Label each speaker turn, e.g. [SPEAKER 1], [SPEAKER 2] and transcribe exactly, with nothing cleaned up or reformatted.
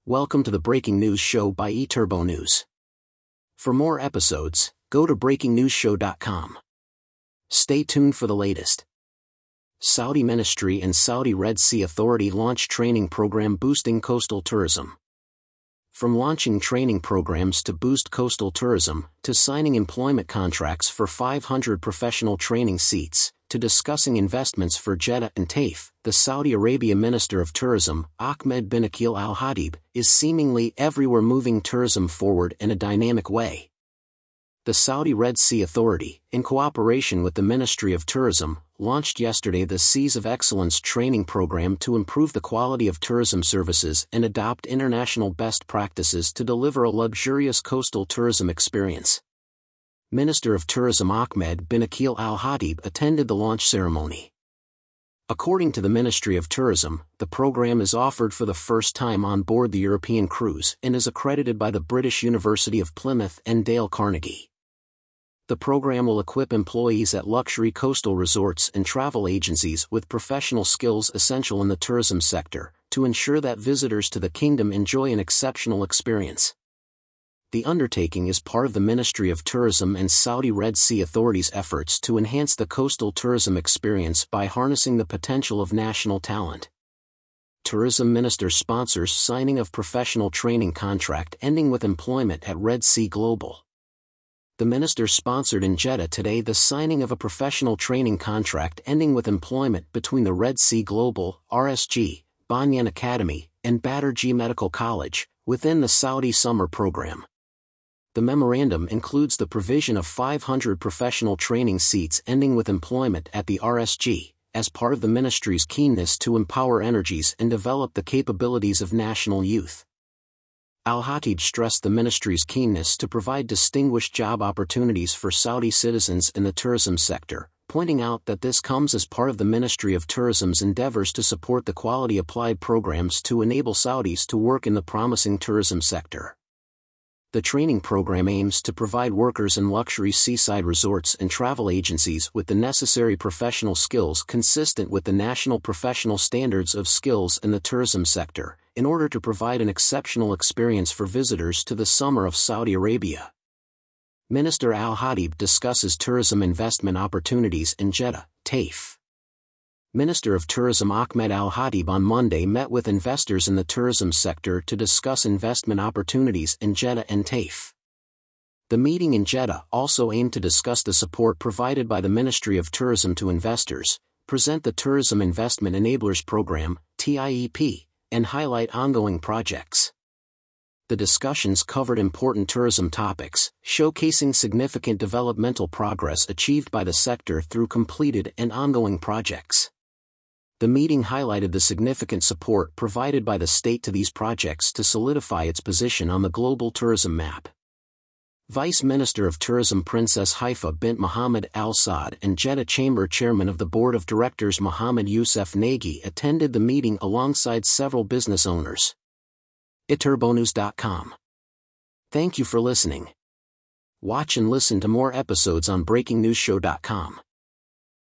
[SPEAKER 1] Welcome to the Breaking News Show by eTurbo News. For more episodes, go to breaking news show dot com. Stay tuned for the latest. Saudi Ministry and Saudi Red Sea Authority launch training program boosting coastal tourism. From launching training programs to boost coastal tourism, to signing employment contracts for five hundred professional training seats, to discussing investments for Jeddah and Taif, the Saudi Arabia Minister of Tourism, Ahmed bin Akil Al-Khatib, is seemingly everywhere moving tourism forward in a dynamic way. The Saudi Red Sea Authority, in cooperation with the Ministry of Tourism, launched yesterday the Seas of Excellence training program to improve the quality of tourism services and adopt international best practices to deliver a luxurious coastal tourism experience. Minister of Tourism Ahmed bin Akil Al-Khatib attended the launch ceremony. According to the Ministry of Tourism, the program is offered for the first time on board the European cruise and is accredited by the British University of Plymouth and Dale Carnegie. The program will equip employees at luxury coastal resorts and travel agencies with professional skills essential in the tourism sector, to ensure that visitors to the kingdom enjoy an exceptional experience. The undertaking is part of the Ministry of Tourism and Saudi Red Sea Authority's efforts to enhance the coastal tourism experience by harnessing the potential of national talent. Tourism Minister sponsors signing of professional training contract ending with employment at Red Sea Global. The minister sponsored in Jeddah today the signing of a professional training contract ending with employment between the Red Sea Global, R S G, Banyan Academy, and Baderji Medical College, within the Saudi Summer Program. The memorandum includes the provision of five hundred professional training seats ending with employment at the R S G, as part of the ministry's keenness to empower energies and develop the capabilities of national youth. Al-Khatib stressed the ministry's keenness to provide distinguished job opportunities for Saudi citizens in the tourism sector, pointing out that this comes as part of the Ministry of Tourism's endeavors to support the quality applied programs to enable Saudis to work in the promising tourism sector. The training program aims to provide workers in luxury seaside resorts and travel agencies with the necessary professional skills consistent with the national professional standards of skills in the tourism sector, in order to provide an exceptional experience for visitors to the summer of Saudi Arabia. Minister Al-Khatib discusses tourism investment opportunities in Jeddah, Taif. Minister of Tourism Ahmed Al-Khatib on Monday met with investors in the tourism sector to discuss investment opportunities in Jeddah and Taif. The meeting in Jeddah also aimed to discuss the support provided by the Ministry of Tourism to investors, present the Tourism Investment Enablers Program, T I E P, and highlight ongoing projects. The discussions covered important tourism topics, showcasing significant developmental progress achieved by the sector through completed and ongoing projects. The meeting highlighted the significant support provided by the state to these projects to solidify its position on the global tourism map. Vice Minister of Tourism Princess Haifa bint Mohammed Al Saad and Jeddah Chamber Chairman of the Board of Directors Mohammed Youssef Nagy attended the meeting alongside several business owners. e turbo news dot com. Thank you for listening. Watch and listen to more episodes on breaking news show dot com.